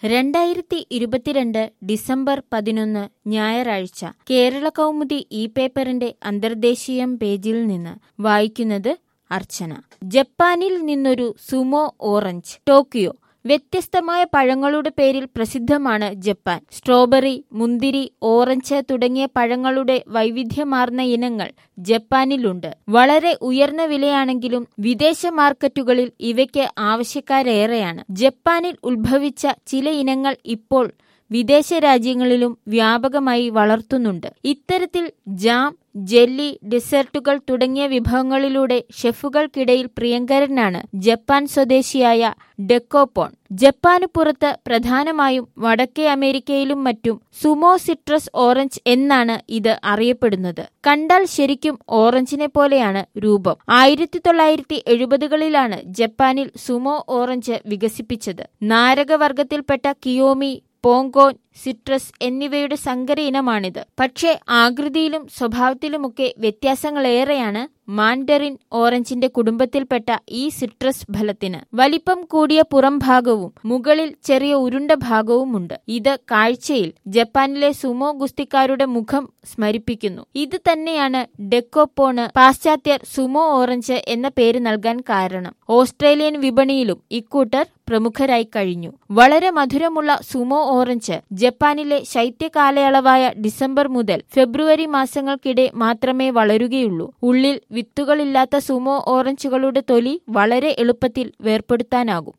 2022 December 11 ഞായറാഴ്ച കേരള കൗമുദി ഈ പേപ്പറിന്റെ അന്തർദേശീയം പേജിൽ നിന്ന് വായിക്കുന്നത് അർച്ചന. ജപ്പാനിൽ നിന്നൊരു സുമോ ഓറഞ്ച്. ടോക്കിയോ. വ്യത്യസ്തമായ പഴങ്ങളുടെ പേരിൽ പ്രസിദ്ധമാണ് ജപ്പാൻ. സ്ട്രോബെറി, മുന്തിരി, ഓറഞ്ച് തുടങ്ങിയ പഴങ്ങളുടെ വൈവിധ്യമാർന്ന ഇനങ്ങൾ ജപ്പാനിലുണ്ട്. വളരെ ഉയർന്ന വിലയാണെങ്കിലും വിദേശ മാർക്കറ്റുകളിൽ ഇവയ്ക്ക് ആവശ്യക്കാരേറെയാണ്. ജപ്പാനിൽ ഉത്ഭവിച്ച ചില ഇനങ്ങൾ ഇപ്പോൾ വിദേശ രാജ്യങ്ങളിലും വ്യാപകമായി വളർത്തുന്നുണ്ട്. ഇത്തരത്തിൽ ജാം, ജെല്ലി, ഡെസേർട്ടുകൾ തുടങ്ങിയ വിഭവങ്ങളിലൂടെ ഷെഫുകൾക്കിടയിൽ പ്രിയങ്കരനാണ് ജപ്പാൻ സ്വദേശിയായ ഡെക്കോപോൺ. ജപ്പാനു പുറത്ത് പ്രധാനമായും വടക്കേ അമേരിക്കയിലും മറ്റും സുമോ സിട്രസ് ഓറഞ്ച് എന്നാണ് ഇത് അറിയപ്പെടുന്നത്. കണ്ടാൽ ശരിക്കും ഓറഞ്ചിനെ പോലെയാണ് രൂപം. 1970കളിലാണ് ജപ്പാനിൽ സുമോ ഓറഞ്ച് വികസിപ്പിച്ചത്. നാരകവർഗത്തിൽപ്പെട്ട കിയോമി, പോങ്കോൻ, സിട്രസ് എന്നിവയുടെ സങ്കര ഇനമാണിത്. പക്ഷേ ആകൃതിയിലും സ്വഭാവത്തിലുമൊക്കെ വ്യത്യാസങ്ങളേറെയാണ് മാൻഡറിൻ ഓറഞ്ചിന്റെ കുടുംബത്തിൽപ്പെട്ട ഈ സിട്രസ് ഫലത്തിന്. വലിപ്പം കൂടിയ പുറം ഭാഗവും മുകളിൽ ചെറിയ ഉരുണ്ട ഭാഗവുമുണ്ട്. ഇത് കാഴ്ചയിൽ ജപ്പാനിലെ സുമോ ഗുസ്തിക്കാരുടെ മുഖം സ്മരിപ്പിക്കുന്നു. ഇത് തന്നെയാണ് ഡെക്കോപോണ് പാശ്ചാത്യർ സുമോ ഓറഞ്ച് എന്ന പേര് നൽകാൻ കാരണം. ഓസ്ട്രേലിയൻ വിപണിയിലും ഇക്കൂട്ടർ പ്രമുഖരായി കഴിഞ്ഞു. വളരെ മധുരമുള്ള സുമോ ഓറഞ്ച് ജപ്പാനിലെ ശൈത്യകാലയളവായ ഡിസംബർ മുതൽ ഫെബ്രുവരി മാസങ്ങൾക്കിടെ മാത്രമേ വളരുകയുള്ളൂ. ഉള്ളിൽ വിത്തുകളില്ലാത്ത സുമോ ഓറഞ്ചുകളുടെ തൊലി വളരെ എളുപ്പത്തിൽ വേർപെടുത്താനാകും.